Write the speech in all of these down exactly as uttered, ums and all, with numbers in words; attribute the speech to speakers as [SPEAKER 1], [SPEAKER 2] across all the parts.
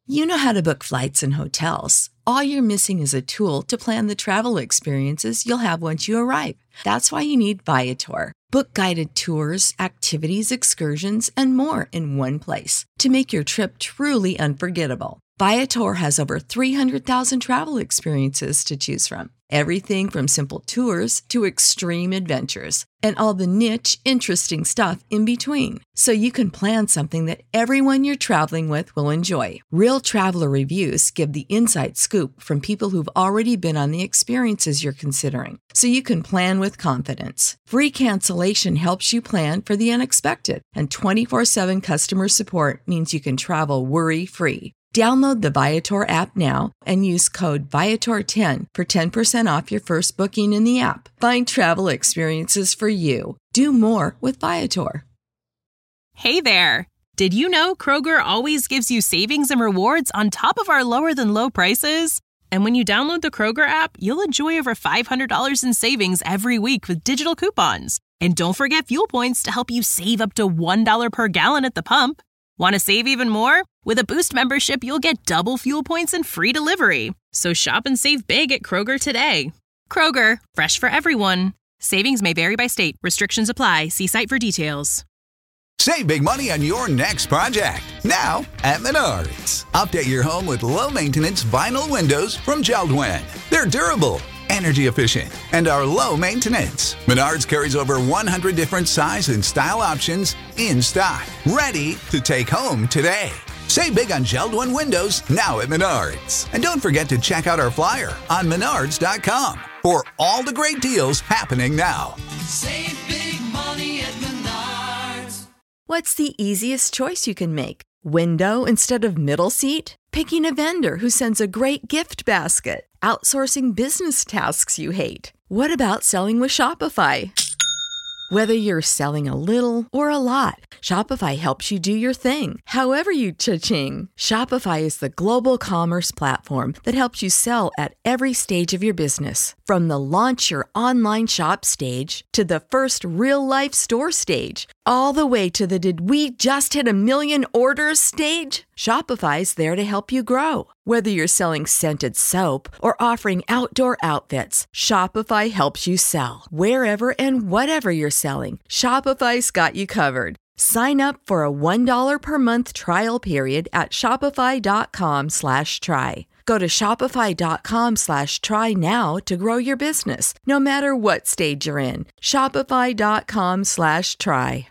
[SPEAKER 1] You know how to book flights and hotels. All you're missing is a tool to plan the travel experiences you'll have once you arrive. That's why you need Viator. Book guided tours, activities, excursions, and more in one place to make your trip truly unforgettable. Viator has over three hundred thousand travel experiences to choose from. Everything from simple tours to extreme adventures and all the niche, interesting stuff in between. So you can plan something that everyone you're traveling with will enjoy. Real traveler reviews give the inside scoop from people who've already been on the experiences you're considering. So you can plan with confidence. Free cancellation helps you plan for the unexpected. And twenty-four seven customer support means you can travel worry-free. Download the Viator app now and use code Viator ten for ten percent off your first booking in the app. Find travel experiences for you. Do more with Viator.
[SPEAKER 2] Hey there! Did you know Kroger always gives you savings and rewards on top of our lower-than-low prices? And when you download the Kroger app, you'll enjoy over five hundred dollars in savings every week with digital coupons. And don't forget fuel points to help you save up to one dollar per gallon at the pump. Want to save even more? With a Boost membership, you'll get double fuel points and free delivery. So shop and save big at Kroger today. Kroger, fresh for everyone. Savings may vary by state. Restrictions apply. See site for details.
[SPEAKER 3] Save big money on your next project, now at Menards. Update your home with low-maintenance vinyl windows from Jeld-Wen. They're durable, energy efficient, and are low maintenance. Menards carries over one hundred different size and style options in stock, ready to take home today. Save big on Jeld-Wen windows now at Menards. And don't forget to check out our flyer on menards dot com for all the great deals happening now.
[SPEAKER 4] Save big money at Menards.
[SPEAKER 1] What's the easiest choice you can make? Window instead of middle seat? Picking a vendor who sends a great gift basket? Outsourcing business tasks you hate? What about selling with Shopify? Whether you're selling a little or a lot, Shopify helps you do your thing, however you cha-ching. Shopify is the global commerce platform that helps you sell at every stage of your business. From the launch your online shop stage to the first real-life store stage, all the way to the did we just hit a million orders stage. Shopify's there to help you grow. Whether you're selling scented soap or offering outdoor outfits, Shopify helps you sell. Wherever and whatever you're selling, Shopify's got you covered. Sign up for a one dollar per month trial period at shopify.com slash try. Go to shopify.com slash try now to grow your business, no matter what stage you're in. Shopify.com slash try.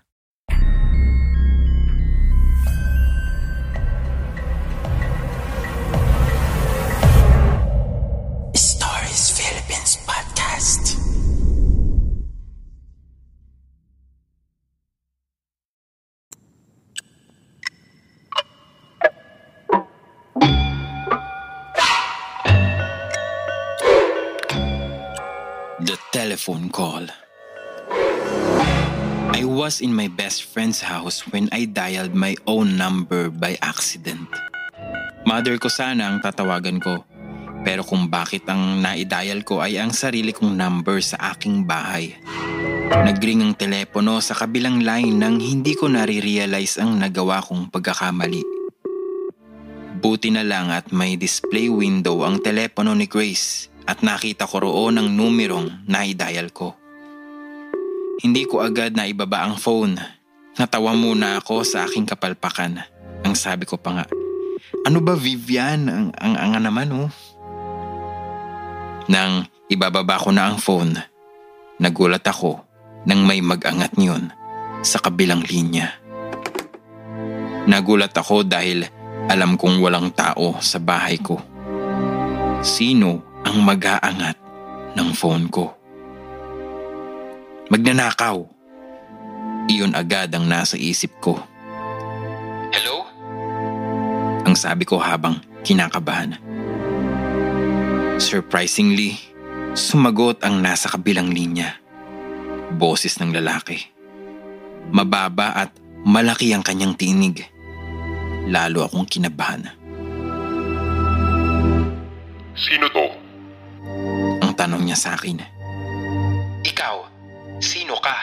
[SPEAKER 4] Stories Philippines Podcast.
[SPEAKER 5] The telephone call. I was in my best friend's house when I dialed my own number by accident. Mother ko sana ang tatawagan ko. Pero kung bakit ang naidial ko ay ang sarili kong number sa aking bahay. Nagring ang telepono sa kabilang line nang hindi ko nare-realize ang nagawa kong pagkakamali. Buti na lang at may display window ang telepono ni Grace at nakita ko roon ang numerong naidial ko. Hindi ko agad na ibaba ang phone. Natawa muna ako sa aking kapalpakan. Ang sabi ko pa nga, ano ba Vivian? Ang ang anga naman oh. Nang ibababa ko na ang phone, nagulat ako nang may mag-angat niyon sa kabilang linya. Nagulat ako dahil alam kong walang tao sa bahay ko. Sino ang mag-aangat ng phone ko? Magnanakaw. Iyon agad ang nasa isip ko. Hello? Ang sabi ko habang kinakabahan. Surprisingly, sumagot ang nasa kabilang linya. Boses ng lalaki. Mababa at malaki ang kanyang tinig. Lalo akong kinabahan.
[SPEAKER 6] Sino to?
[SPEAKER 5] Ang tanong niya sa akin. Ikaw, sino ka?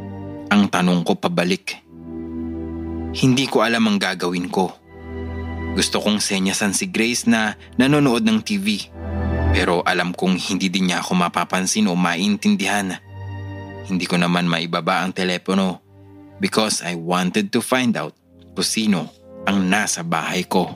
[SPEAKER 5] Ang tanong ko pabalik. Hindi ko alam ang gagawin ko. Gusto kong senyasan si Grace na nanonood ng T V. Pero alam kong hindi din niya ako mapapansin o maintindihan. Hindi ko naman maibaba ang telepono because I wanted to find out kung sino ang nasa bahay ko.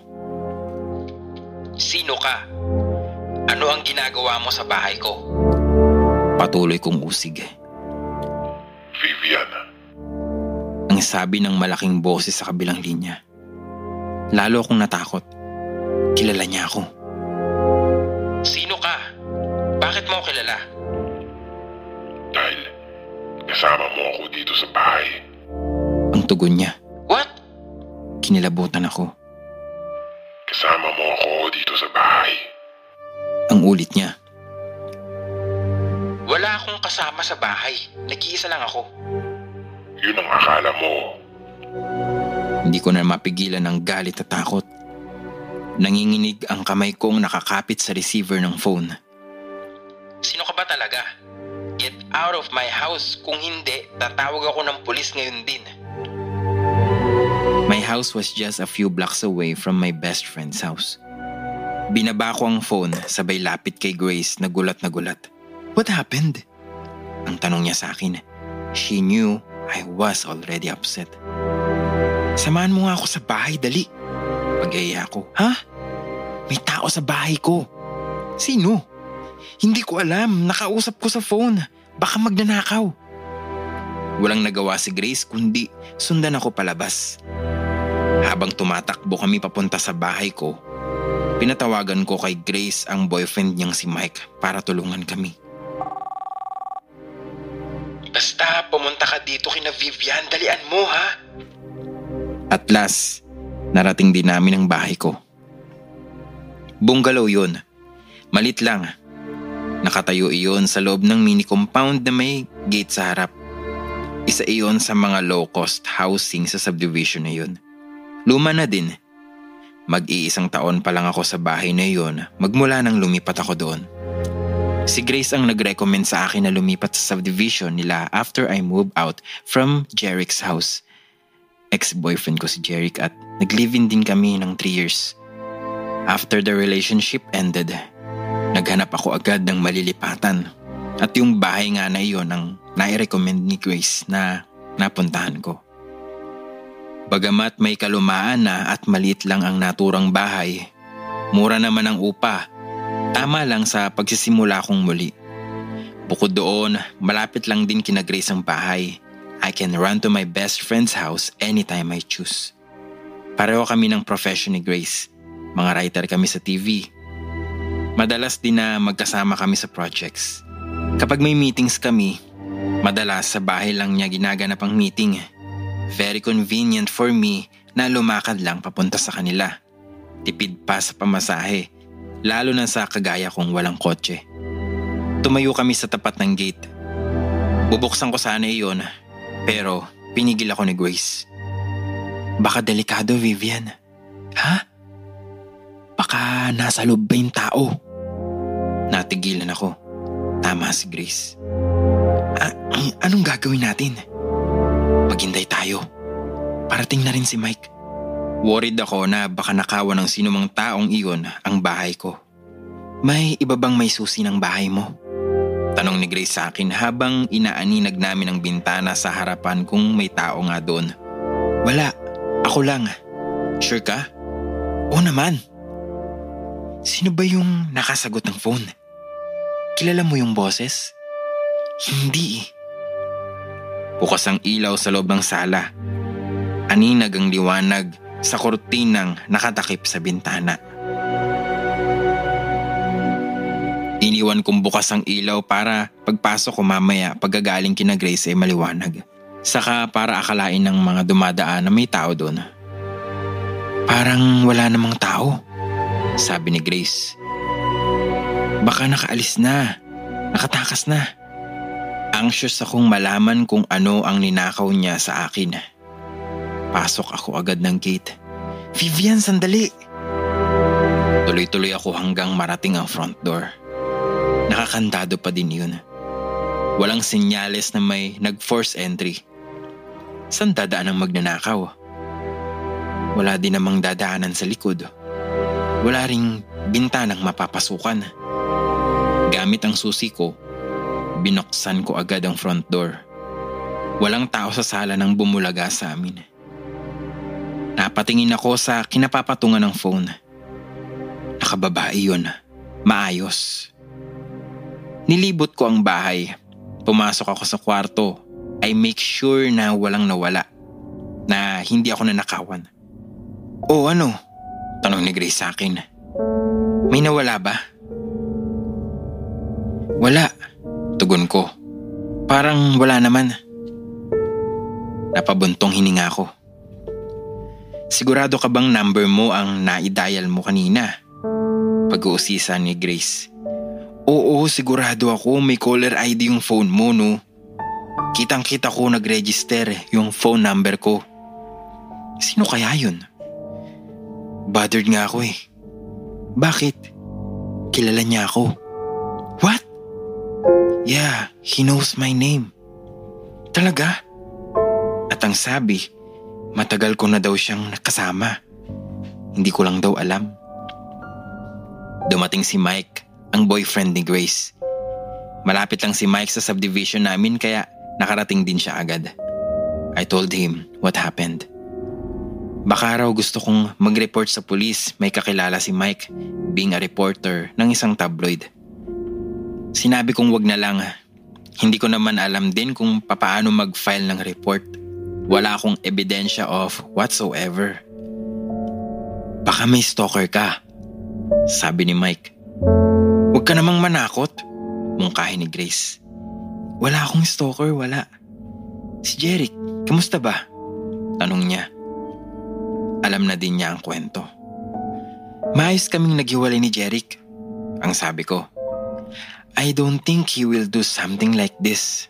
[SPEAKER 5] Sino ka? Ano ang ginagawa mo sa bahay ko? Patuloy kong usig.
[SPEAKER 6] Vivian.
[SPEAKER 5] Ang sabi ng malaking boses sa kabilang linya. Lalo akong natakot. Kilala niya ako. Sino ka? Bakit mo kilala?
[SPEAKER 6] Dahil kasama mo ako dito sa bahay.
[SPEAKER 5] Ang tugon niya. What? Kinilabutan ako.
[SPEAKER 6] Kasama mo ako dito sa bahay.
[SPEAKER 5] Ang ulit niya. Wala akong kasama sa bahay. Nag-iisa lang ako.
[SPEAKER 6] Yun ang akala mo.
[SPEAKER 5] Hindi ko na mapigilan ng galit at takot. Nanginginig ang kamay kong nakakapit sa receiver ng phone. Sino ka ba talaga? Get out of my house. Kung hindi, tatawag ako ng pulis ngayon din. My house was just a few blocks away from my best friend's house. Binaba ko ang phone, sabay lapit kay Grace na gulat na gulat. What happened? Ang tanong niya sa akin. She knew I was already upset. Samahan mo nga ako sa bahay, dali. Pag-iaya ko. Ha? May tao sa bahay ko. Sino? Hindi ko alam. Nakausap ko sa phone. Baka magnanakaw. Walang nagawa si Grace kundi sundan ako palabas. Habang tumatakbo kami papunta sa bahay ko, pinatawagan ko kay Grace ang boyfriend niyang si Mike para tulungan kami. Basta pumunta ka dito kina Vivian, dalian mo ha? At last, narating din namin ang bahay ko. Bungalow yun. Malit lang. Nakatayo iyon sa loob ng mini compound na may gate sa harap. Isa iyon sa mga low-cost housing sa subdivision na yun. Luma na din. Mag-iisang taon pa lang ako sa bahay na yun magmula nang lumipat ako doon. Si Grace ang nag-recommend sa akin na lumipat sa subdivision nila after I moved out from Jerick's house. Ex-boyfriend ko si Jerick at nag-live-in din kami ng three years. After the relationship ended, naghanap ako agad ng malilipatan. At yung bahay nga na iyon ang nai-recommend ni Grace na napuntahan ko. Bagamat may kalumaan na at maliit lang ang naturang bahay, mura naman ang upa. Tama lang sa pagsisimula kong muli. Bukod doon, malapit lang din kina Grace ang bahay. I can run to my best friend's house anytime I choose. Pareho kami ng profession ni Grace. Mga writer kami sa T V. Madalas din na magkasama kami sa projects. Kapag may meetings kami, madalas sa bahay lang niya ginaganap ang meeting. Very convenient for me na lumakad lang papunta sa kanila. Tipid pa sa pamasahe, lalo na sa kagaya kong walang kotse. Tumayo kami sa tapat ng gate. Bubuksan ko sana iyon, pero pinigil ako ni Grace. Baka delikado, Vivian. Ha? Baka nasa loob ba yung tao? Natigilan ako. Tama si Grace. A- anong gagawin natin? Maghintay tayo. Parating na rin si Mike. Worried ako na baka nakawan ng sinumang taong iyon ang bahay ko. May iba bang may susi ng bahay mo? Tanong ni Grace sa akin habang inaaninag namin ang bintana sa harapan kung may tao nga doon. Wala, ako lang. Sure ka? Oo naman. Sino ba yung nakasagot ng phone? Kilala mo yung boses? Hindi. Bukas ang ilaw sa loob ng sala. Aninag ang liwanag sa kortinang nakatakip sa bintana. Iniwan kong bukas ang ilaw para pagpasok ko mamaya pagkagaling kina Grace ay maliwanag. Saka para akalain ng mga dumadaan na may tao doon. Parang wala namang tao, sabi ni Grace. Baka nakaalis na, nakatakas na. Anxious akong malaman kung ano ang ninakaw niya sa akin. Pasok ako agad ng gate. Vivian, sandali! Tuloy-tuloy ako hanggang marating ang front door. Nakakandado pa din yun. Walang senyales na may nag-force entry. Saan dadaan ang magnanakaw? Wala din namang dadaanan sa likod. Wala ring bintanang mapapasukan. Gamit ang susi ko, binuksan ko agad ang front door. Walang tao sa sala nang bumulaga sa amin. Napatingin ako sa kinapapatungan ng phone. Nakababae yun. Maayos. Nilibot ko ang bahay. Pumasok ako sa kwarto. I make sure na walang nawala. Na hindi ako nanakawan. O ano? Tanong ni Grace sa akin. May nawala ba? Wala. Tugon ko. Parang wala naman. Napabuntong hininga ko. Sigurado ka bang number mo ang naidial mo kanina? Pag-uusisa ni Grace. Oo, sigurado ako may caller I D yung phone mo, no? Kitang-kita ko nag-register yung phone number ko. Sino kaya yun? Bothered nga ako eh. Bakit? Kilala niya ako. What? Yeah, he knows my name. Talaga? At ang sabi, matagal ko na daw siyang nakasama. Hindi ko lang daw alam. Dumating si Mike, ang boyfriend ni Grace. Malapit lang si Mike sa subdivision namin kaya nakarating din siya agad. I told him what happened. Baka raw gusto kong mag-report sa pulis, may kakilala si Mike being a reporter ng isang tabloid. Sinabi kong wag na lang. Hindi ko naman alam din kung papaano mag-file ng report. Wala akong ebidensya of whatsoever. Baka may stalker ka, sabi ni Mike. Huwag ka namang manakot, mungkahi ni Grace. Wala akong stalker, wala. Si Jeric, kamusta ba? Tanong niya. Alam na din niya ang kwento. Maayos kaming naghiwalay ni Jeric, ang sabi ko. I don't think he will do something like this.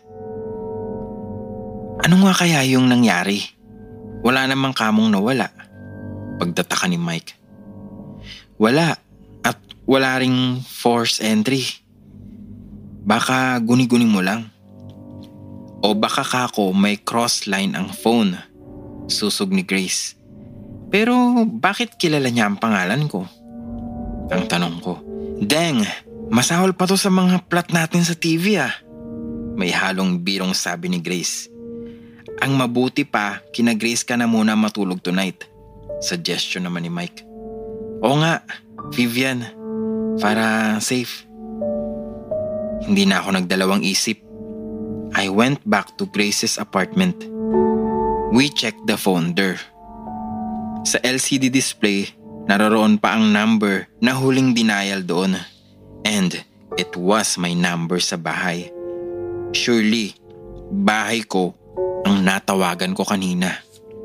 [SPEAKER 5] Ano nga kaya yung nangyari? Wala namang kamong nawala. Pagtataka ni Mike. Wala. At wala ring force entry. Baka guni-guni mo lang. O baka kako may cross line ang phone. Susog ni Grace. Pero bakit kilala niya ang pangalan ko? Ang tanong ko. Dang, masahol pa to sa mga plot natin sa T V ah. May halong birong sabi ni Grace. Ang mabuti pa, kina Grace ka na muna matulog tonight. Suggestion naman ni Mike. Oo nga, Vivian. Para safe. Hindi na ako nagdalawang isip. I went back to Grace's apartment. We checked the phone there. Sa L C D display, naroroon pa ang number na huling denial doon. And it was my number sa bahay. Surely, bahay ko ang natawagan ko kanina.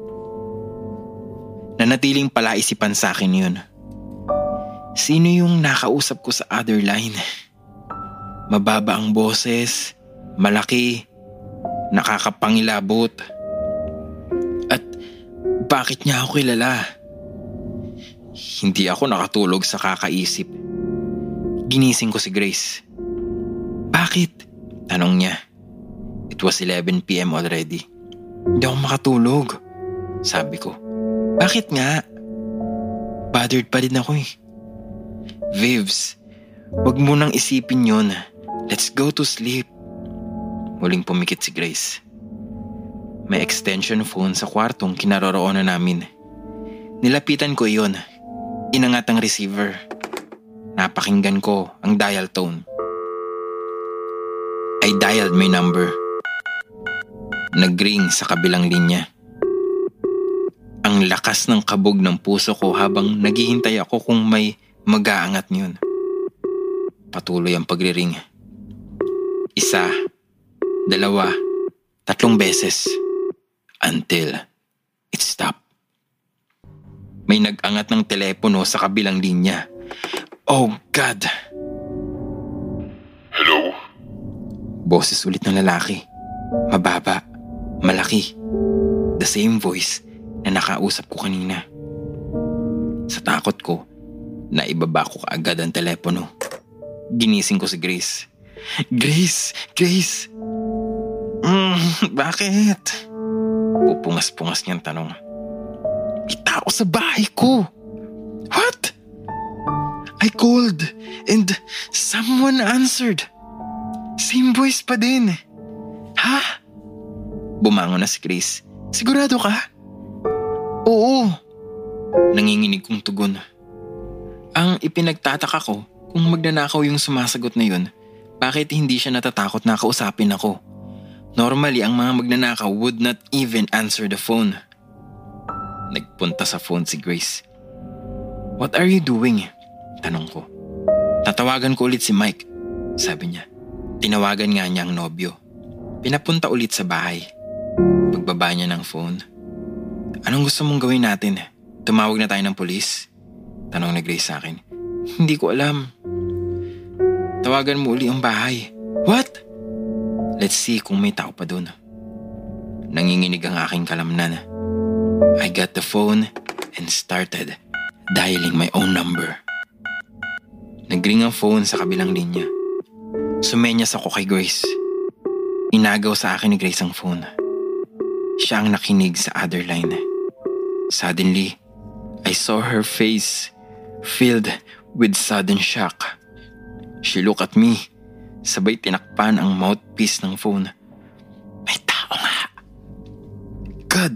[SPEAKER 5] Nanatiling palaisipan sa akin yun. Sino yung nakausap ko sa other line? Mababa ang boses, malaki, nakakapangilabot. At bakit niya ako kilala? Hindi ako nakatulog sa kakaisip. Ginising ko si Grace. Bakit? Tanong niya. It was eleven p.m. already. Hindi ako makatulog, sabi ko. Bakit nga? Bothered pa rin ako eh. Vivs, wag mo nang isipin yun. Let's go to sleep. Muling pumikit si Grace. May extension phone sa kwartong kinaroroonan namin. Nilapitan ko iyon. Inangat ang receiver. Napakinggan ko ang dial tone. I dialed my number. Nag-ring sa kabilang linya. Ang lakas ng kabog ng puso ko habang naghihintay ako kung may mag-aangat niyon. Patuloy ang pagre-ring. Isa, dalawa, tatlong beses. Until it stopped. May nag-angat ng telepono sa kabilang linya. Oh God!
[SPEAKER 6] Hello?
[SPEAKER 5] Boses ulit ng lalaki. Mababa, malaki. The same voice na nakausap ko kanina. Sa takot ko, naibaba ko kaagad ang telepono. Ginising ko si Grace. Grace! Grace! Mm, bakit? Pupungas-pungas niyang tanong. Bitaw tao sa bahay ko. What? I called and someone answered. Same voice pa din. Ha? Bumangon na si Grace. Sigurado ka? Oo. Nanginginig kong tugon. Ang ipinagtataka ko kung magnanakaw yung sumasagot na yun, bakit hindi siya natatakot na kausapin ako? Normally, ang mga magnanakaw would not even answer the phone. Nagpunta sa phone si Grace. What are you doing? Tanong ko. Tatawagan ko ulit si Mike, sabi niya. Tinawagan nga niya ang nobyo. Pinapunta ulit sa bahay. Pagbaba niya ng phone. Anong gusto mong gawin natin? Tumawag na tayo ng pulis? Tanong ni Grace sa akin. Hindi ko alam. Tawagan mo uli ang bahay. What? Let's see kung may tao pa doon. Nanginginig ang aking kalamnan. I got the phone and started dialing my own number. Nagring ang phone sa kabilang linya. Sumenyas ako kay Grace. Inagaw sa akin ni Grace ang phone. Siya ang nakinig sa other line. Suddenly, I saw her face filled with sudden shock. She looked at me. Sabay tinakpan ang mouthpiece ng phone. May tao nga. God,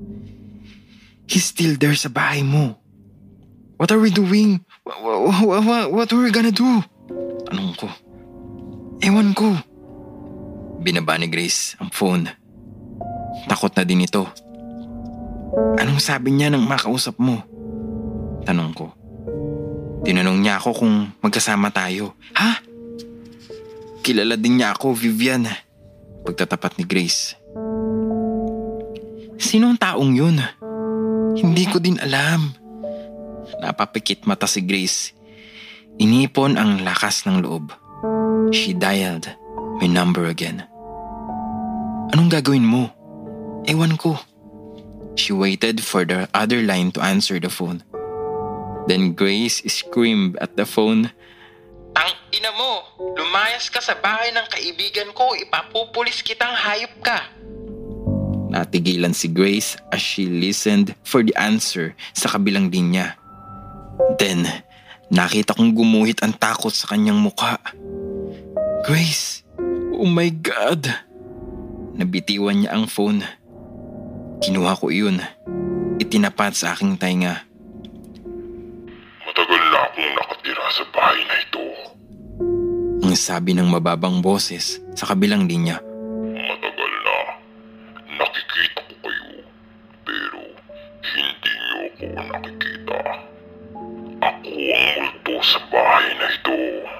[SPEAKER 5] he's still there sa bahay mo. What are we doing? What, what, what, what are we gonna do? Tanong ko. Ewan ko. Binaba ni Grace ang phone. Takot na din ito. Anong sabi niya nang makausap mo? Tanong ko. Tinanong niya ako kung magkasama tayo. Ha? Kilala din niya ako, Vivian. Pagtatapat ni Grace. Sino ang taong yun? Hindi ko din alam. Napapikit mata si Grace. Inipon ang lakas ng loob. She dialed my number again. Anong gagawin mo? Ewan ko. She waited for the other line to answer the phone. Then Grace screamed at the phone. Ang ina mo! Lumayas ka sa bahay ng kaibigan ko, ipapupulis kitang hayop ka. Natigilan si Grace as she listened for the answer sa kabilang linya. Then, nakita kong gumuhit ang takot sa kanyang mukha. Grace, oh my God! Nabitiwan niya ang phone. Kinuha ko iyon. Itinapat sa aking tainga.
[SPEAKER 6] Matagal na akong nakatira sa bahay na ito.
[SPEAKER 5] Ang sabi ng mababang boses sa kabilang linya.
[SPEAKER 6] Matagal na. Nakikita ko kayo. Pero hindi niyo ako nakikita. Ako ang multo sa bahay na ito.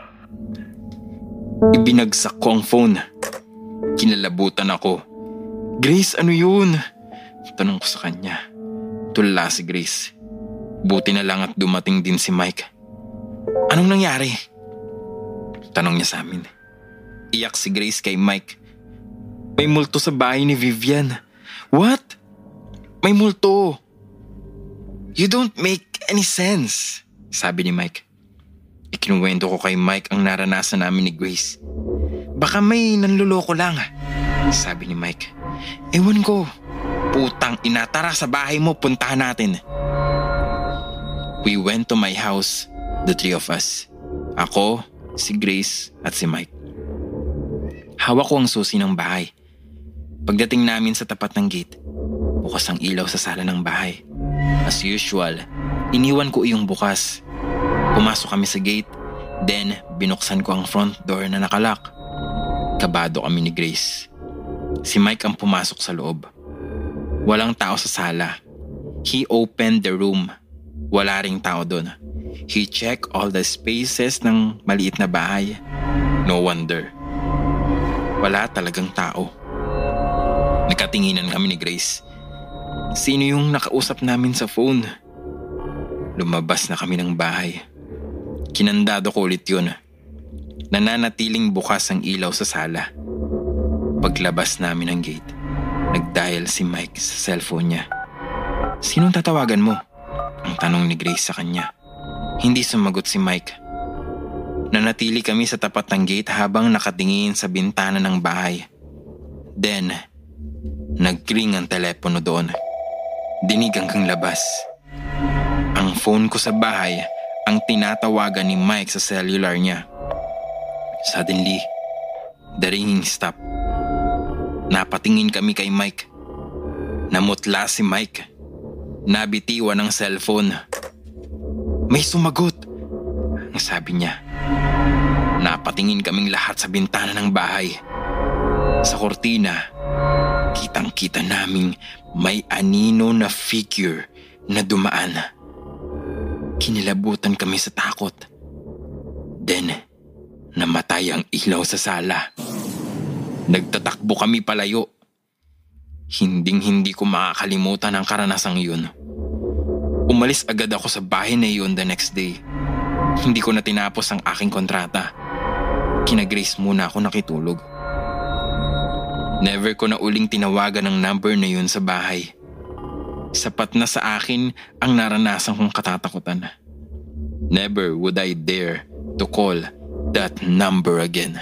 [SPEAKER 5] Ibinagsak ko ang phone. Kinalabutan ako. Grace, ano yun? Tanong ko sa kanya. Tulala si Grace. Buti na lang at dumating din si Mike. Anong nangyari? Tanong niya sa amin. Iyak si Grace kay Mike. May multo sa bahay ni Vivian. What? May multo. You don't make any sense, sabi ni Mike. Ikinuwento ko kay Mike ang naranasan namin ni Grace. Baka may nanluloko lang, sabi ni Mike. Ewan ko. Putang ina, tara sa bahay mo, puntahan natin. We went to my house, the three of us. Ako, si Grace at si Mike. Hawak ko ang susi ng bahay. Pagdating namin sa tapat ng gate, bukas ang ilaw sa sala ng bahay. As usual, iniwan ko iyong bukas. Pumasok kami sa gate, then binuksan ko ang front door na nakalock. Kabado kami ni Grace. Si Mike ang pumasok sa loob. Walang tao sa sala. He opened the room. Wala ring tao doon. He checked all the spaces ng maliit na bahay. No wonder. Wala talagang tao. Nagkatinginan kami ni Grace. Sino yung nakausap namin sa phone? Lumabas na kami ng bahay. Kinandado ko ulit yun. Nananatiling bukas ang ilaw sa sala. Paglabas namin ng gate, nag-dial si Mike sa cellphone niya. Sinong tatawagan mo? Ang tanong ni Grace sa kanya. Hindi sumagot si Mike. Nanatili kami sa tapat ng gate habang nakatingin sa bintana ng bahay. Then, nag-ring ang telepono doon. Dinig hanggang labas. Ang phone ko sa bahay ang tinatawagan ni Mike sa cellular niya. Suddenly, the ringing stopped. Napatingin kami kay Mike. Namutla si Mike. Nabitiwan ang cellphone. May sumagot, ang sabi niya. Napatingin kaming lahat sa bintana ng bahay. Sa kortina, kitang-kita naming may anino na figure na dumaan. Kinilabutan kami sa takot. Then, namatay ang ilaw sa sala. Nagtatakbo kami palayo. Hinding-hindi ko makakalimutan ang karanasang yun. Umalis agad ako sa bahay na yun the next day. Hindi ko na tinapos ang aking kontrata. Kina-Grace muna ako nakitulog. Never ko na uling tinawagan ang number na yun sa bahay. Sapat na sa akin ang naranasan kong katatakutan. Never would I dare to call that number again.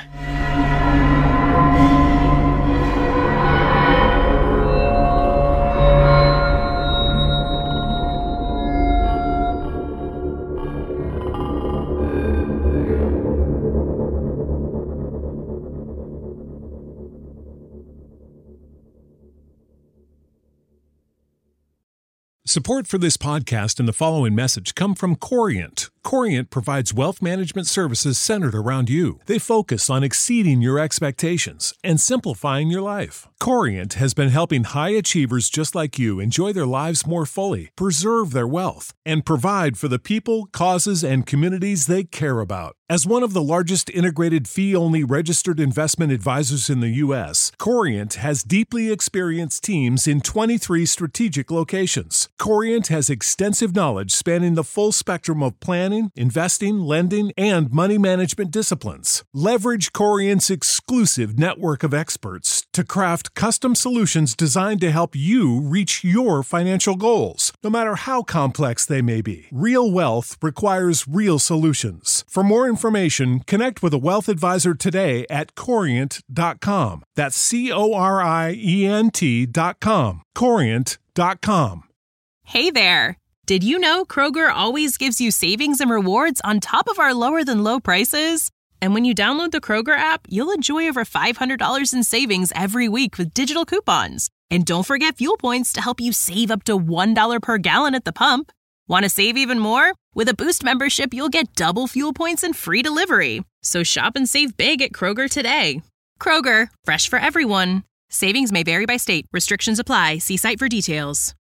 [SPEAKER 7] Support for this podcast and the following message come from Corient. Corient provides wealth management services centered around you. They focus on exceeding your expectations and simplifying your life. Corient has been helping high achievers just like you enjoy their lives more fully, preserve their wealth, and provide for the people, causes, and communities they care about. As one of the largest integrated fee-only registered investment advisors in the U S, Corient has deeply experienced teams in twenty-three strategic locations. Corient has extensive knowledge spanning the full spectrum of planning, investing, lending, and money management disciplines. Leverage Corient's exclusive network of experts to craft custom solutions designed to help you reach your financial goals, no matter how complex they may be. Real wealth requires real solutions. For more information, connect with a wealth advisor today at corient dot com. That's C O R I E N T dot com. corient dot com.
[SPEAKER 2] Hey there! Did you know Kroger always gives you savings and rewards on top of our lower-than-low prices? And when you download the Kroger app, you'll enjoy over five hundred dollars in savings every week with digital coupons. And don't forget fuel points to help you save up to one dollar per gallon at the pump. Want to save even more? With a Boost membership, you'll get double fuel points and free delivery. So shop and save big at Kroger today. Kroger, fresh for everyone. Savings may vary by state. Restrictions apply. See site for details.